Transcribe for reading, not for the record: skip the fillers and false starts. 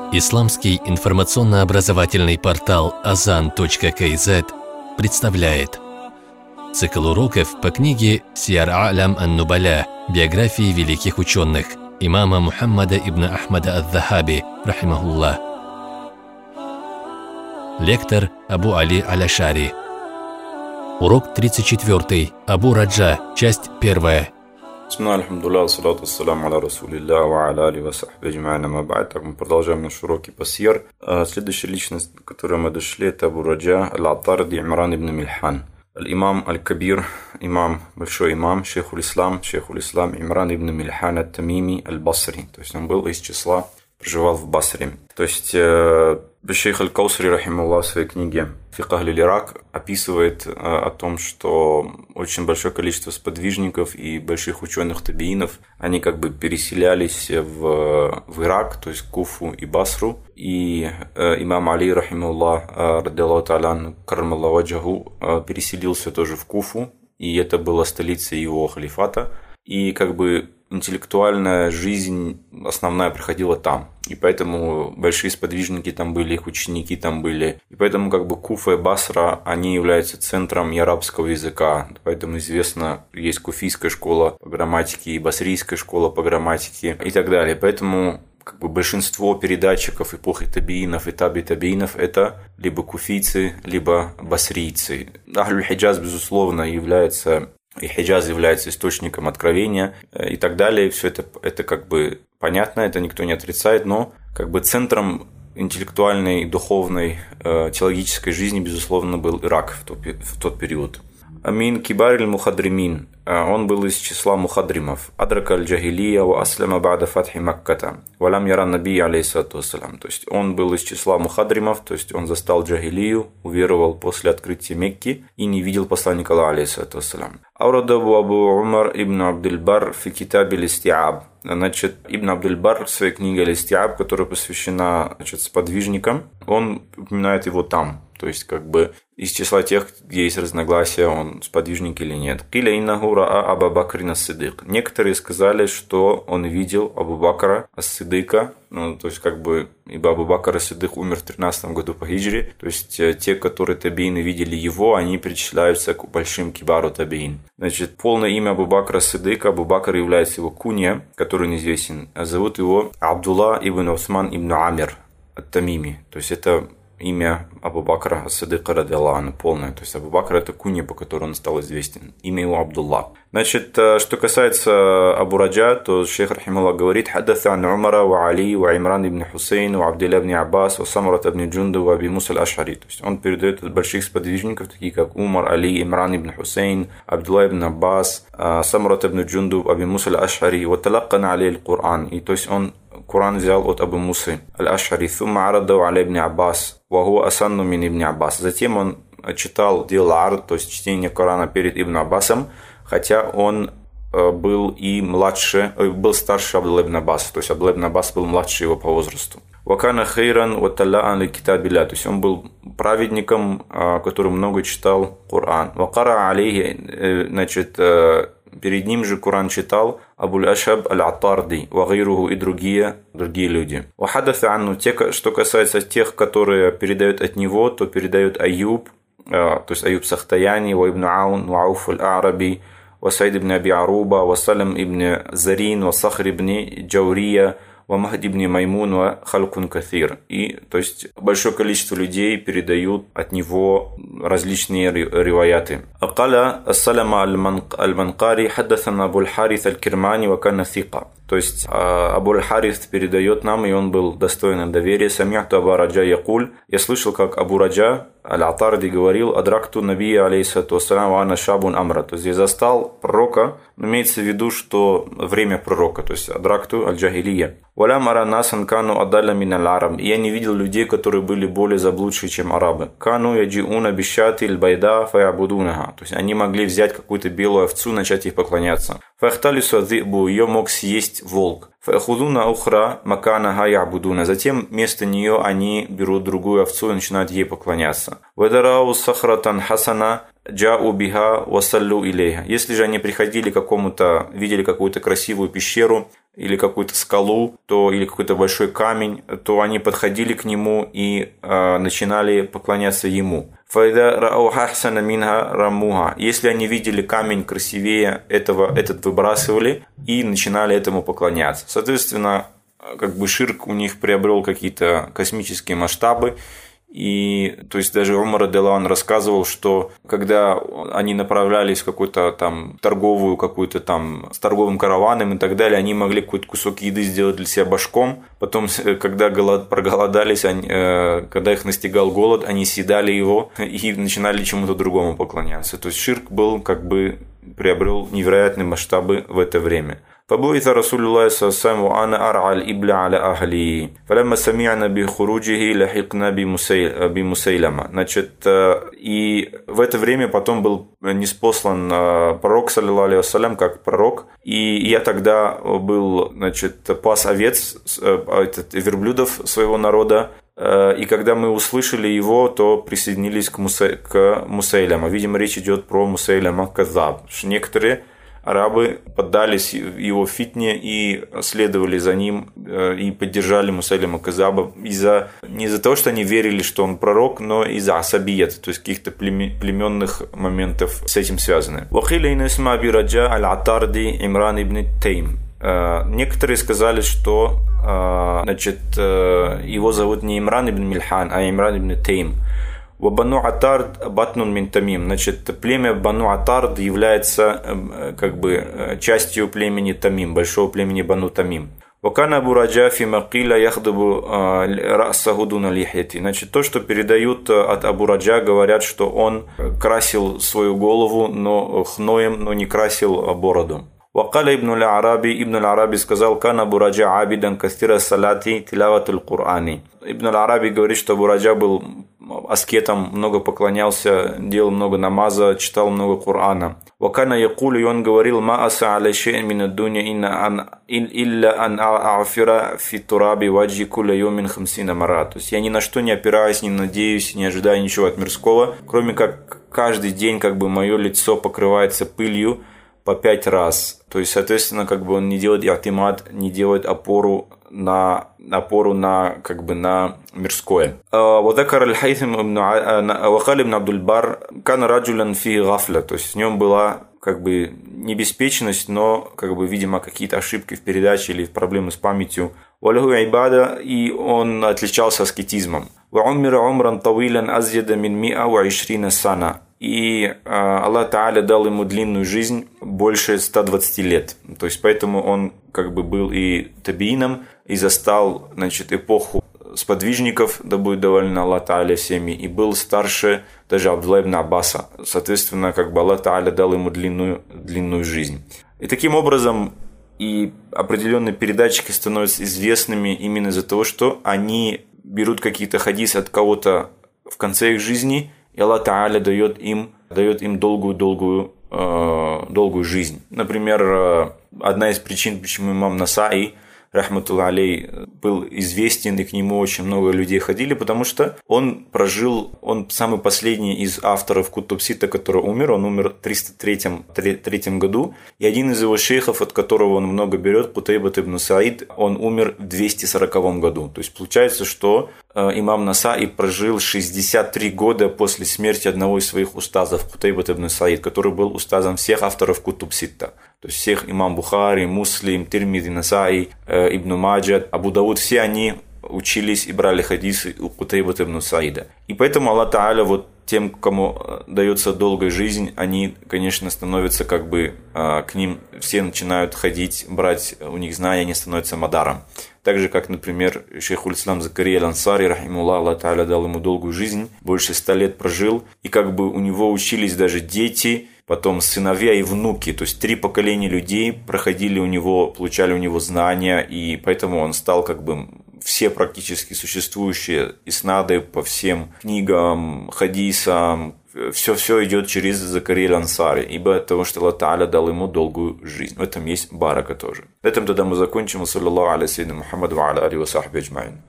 Исламский информационно-образовательный портал Azan.kz представляет цикл уроков по книге «Сиар А'лям ан-Нубаля. Биографии великих ученых» имама Мухаммада ибн Ахмада ад-Дахаби, рахимахуллах. Лектор Абу Али Аль-Ашари. Урок 34. Абу Раджа. Часть 1. Бисмилlah, альхамдулилlah, салату ассаляму аля расулилля, ва аля али ва сахби аджма'ин, ама ба'д. Так мы продолжаем наши уроки по сир. Следующая личность, к которой мы дошли, это Абу Раджа Аль-Аттарди Имран ибн Мильхан. Аль-Имам Аль-Кабир, имам, большой имам, шейхуль ислам Имран ибн Мильхан ат-Тамими Аль-Басри. То есть он был из числа, проживал в Басре. То есть шейх Аль-Каусари, рахимахуллах, в своей книге «Фикх Ахль-Ирак» описывает о том, что очень большое количество сподвижников и больших ученых табиинов, они как бы переселялись в Ирак, то есть Куфу и Басру. И имам Али, рахимахуллах, радиаллаху та'аля, каррамаллаху ваджаху, переселился тоже в Куфу, и это была столица его халифата. И как бы интеллектуальная жизнь основная проходила там. И поэтому большие сподвижники там были, их ученики там были. И поэтому как бы Куфа и Басра, они являются центром и арабского языка. Поэтому известно, есть куфийская школа по грамматике и басрийская школа по грамматике и так далее. Поэтому как бы большинство передатчиков эпохи табиинов и таби-табиинов это либо куфийцы, либо басрийцы. Ахлюль-Хиджаз, безусловно, является... И Хиджаз является источником откровения и так далее. Все это как бы понятно, это никто не отрицает, но как бы центром интеллектуальной, духовной, теологической жизни, безусловно, был Ирак в тот период. Амин Кибар аль-Мухадримин, он был из числа мухадримов. Адрака аль-Джахилия ва аслама ба'да фатхи Макката. Валям яран наби алейхиссалату вассалям. То есть он был из числа мухадримов, то есть он застал джахилию, уверовал после открытия Мекки и не видел посланника Аллаха алейхиссалату вассалям. Аурадабу Абу Умар ибн Абдул-Бар в китабе Аль-Истиаб. Значит, Ибн Абдул-Бар в своей книге Аль-Истиаб, которая посвящена, значит, сподвижникам, он упоминает его там. То есть, как бы, из числа тех, где есть разногласия, он сподвижник или нет. Киля иннаху раа Абу Бакрин ас-Сиддик. Некоторые сказали, что он видел Абу Бакра ас-Сиддика, ну, то есть, как бы, ибо Абу Бакр ас-Сиддик умер в 13 году по хиджре, то есть, те, которые табиины видели его, они причисляются к большим кибару табиин. Значит, полное имя Абу Бакра ас-Сиддика, Абу Бакр является его кунья, который неизвестен. Зовут его Абдулла ибн Усман ибн Амир ат-Тамими, то есть, это имя Абу Бакра ас-Сиддика радиаллаху анху полное. То есть Абу Бакр это кунья, по которой он стал известен. Имя его Абдулла. Значит, что касается Абу Раджа, то шейх рахимахуллах говорит: «Хаддаса ан Умара ва Али ва Имран ибн Хусейн ва Абдилля ибн Аббас ва Самрат ибн Джунду ва Аби Муса аль-Аш'ари». То есть он передает от больших сподвижников, такие как Умар, Али, Имран ибн Хусейн, Абдулла ибн Аббас, Самрат ибн Джунду, Аби Муса аль-Аш'ари, ва талаккана алей аль-Кур'ан. И то есть он Кур'ан взял от Абу Мусы аль-Аш'ари. Сумма араддау аля ибн Аббас ва хуа асанну мин ибн Аббас. Затем он читал, делал ард, то есть чтение Корана перед Ибн Аббасом, хотя он был и младше, был старше Абдулла ибн Аббаса, то есть Абдулла ибн Аббас был младше его по возрасту. Вакана хейран ва таллаан ли китабилля, то есть он был праведником, который много читал Коран. Вакара алейхи, значит, перед ним же Коран читал Абуль-Ашаб аль-Аттарди, вагайруху и другие люди. Вахадафа анну, что касается тех, которые передают от него, то передают Аюб, то есть Аюб Сахтаяни, ва ибн Аун, ва Ауф аль-Араби, ва Саид ибн Аби Аруба, ва Салам ибн Зарин, ва Сахр ибн Джаурия, ва Махди ибн Маймун, ва Халкун Каthир. И, то есть, большое количество людей передают от него различные риваяты. Акаля Ас-Салама аль-Манкари хаддасан Абу аль-Харис аль-Кирмани ва канна сика. То есть Абу аль-Харис передает нам, и он был достоин доверия. Сами'ту Абу Раджа якуль. Я слышал, как Абу Раджа аль-Аттарди говорил: «Адракту набия алейхиссалату вассалям ва ана шабун амра». То есть я застал пророка, имеется в виду, что время пророка, то есть адракту аль-Джахилия. «Валям ара насан кану адалля мин аль-араб». И я не видел людей, которые были более заблудшие, чем арабы. «Кану яджиуна бишати аль-байда фаябудунаха». То есть они могли взять какую-то белую овцу, начать их поклоняться. «Фахталису адзибу», ее мог съесть волк. «Фахудуна ухра маканаха ябудуна». Затем вместо нее они берут другую овцу и начинают ей поклоняться. «Вадарау сахратан хасана джау биха васаллу илейха». Если же они приходили к какому-то, видели какую-то красивую пещеру, или какую-то скалу, то или какой-то большой камень, то они подходили к нему и начинали поклоняться ему. Если они видели камень красивее этот выбрасывали и начинали этому поклоняться. Соответственно, как бы ширк у них приобрел какие-то космические масштабы. И то есть даже Умар радиаллаху анху рассказывал, что когда они направлялись в какую-то там торговую, какую-то там с торговым караваном и так далее, они могли какой-то кусок еды сделать для себя башком. Потом, когда проголодались, когда их настигал голод, они съедали его и начинали чему-то другому поклоняться. То есть ширк был как бы приобрел невероятные масштабы в это время. فبعث رسول الله صلى الله عليه وسلم وأنا أرعى الإبل على أهلي فلما سمعنا بخروجه لحقنا بمسيلمة. Значит, и в это время потом был ниспослан пророк, саллиллаху алейхи вассалям, как пророк, и я тогда был, значит, пас овец, верблюдов своего народа, и когда мы услышали его, то присоединились к Мусейляма. Видимо, речь идет про Мусейляма Казаб. Некоторые арабы поддались его фитне и следовали за ним и поддержали Мусайлима Казаба не из-за того, что они верили, что он пророк, но из-за асабият, то есть каких-то племенных моментов с этим связаны. Некоторые сказали, что значит, его зовут не Имран ибн Мильхан, а Имран ибн Тейм. Бану Атард батнун мин Тамим. Значит, племя Бану Атард является как бы частью племени Тамим, большого племени Бану Тамим. Вакана Абу Раджа фи мақиля яхдабу ра'саху дуна лихьяти. Значит, то, что передают от Абу Раджа, говорят, что он красил свою голову хноем, но не красил бороду. Вакаля ибн аль-Араби сказал: Кана Абу Раджа абидан кастира салати тилаватул Кур'ани. Ибн аль-Араби говорит, что Абу Раджа был аскетом, много поклонялся, делал много намаза, читал много Корана. Вакана якулю, и он говорил: ма аса аля шейн мин ад-дуня илля ан а'фира фи тураби ваджи кулля йомин хамсина мара. То есть я ни на что не опираюсь, не надеюсь, не ожидаю ничего от мирского, кроме как каждый день как бы мое лицо покрывается пылью по 5 раз. То есть, соответственно, как бы он не делает и'тимад, не делает опору на как бы на мирское. وذكر الحيثم وقال ابن عبد البر كان رجلا فيه غفلة, то есть в нем была как бы не беспечность, но как бы, видимо, какие-то ошибки в передаче или проблемы с памятью. وله عبادة, и он отличался аскетизмом. وعمر عمرا طويلا أزيد من 120 سنة. И Аллах Тааля дал ему длинную жизнь, больше 120 лет. То есть поэтому он как бы был и табиином, и застал, значит, эпоху сподвижников, да будет доволен Аллах Тааля всеми, и был старше даже Абдулла ибн Аббаса. Соответственно, как бы Аллах Тааля дал ему длинную жизнь. И таким образом и определенные передатчики становятся известными именно из-за того, что они берут какие-то хадисы от кого-то в конце их жизни, и Аллах Тааля дает им долгую жизнь. Например, одна из причин, почему имам Насаи, рахматуллах алей, был известен, и к нему очень много людей ходили, потому что он самый последний из авторов Кутуб Ситта, который умер, он умер в 303 году, и один из его шейхов, от которого он много берет, Кутайбат ибн Саид, он умер в 240 году. То есть получается, что имам Насаи прожил 63 года после смерти одного из своих устазов, Кутайбат ибн Саид, который был устазом всех авторов Кутуб Ситта. То есть всех имам Бухари, Муслим, Тирмизи, Насаи, Ибн Маджад, Абу Дауд, все они учились и брали хадисы у Кутайбата ибн Саида. И поэтому Аллах Тааля вот тем, кому дается долгая жизнь, они, конечно, становятся как бы к ним, все начинают ходить, брать у них знания, они становятся мадаром. Так же, как, например, шейхуль ислам Закария аль-Ансари, рахимуллах, Аллах Тааля дал ему долгую жизнь, больше 100 лет прожил, и как бы у него учились даже дети, потом сыновья и внуки, то есть 3 поколения людей проходили у него, получали у него знания, и поэтому он стал как бы все практически существующие иснады по всем книгам, хадисам, все идет через Закария аль-Ансари, ибо того, что Аллах Тааля дал ему долгую жизнь. В этом есть барака тоже. На этом тогда мы закончим. Саллаллаху алейхи Мухаммад ва аля алейхи ва сахби аджмаин.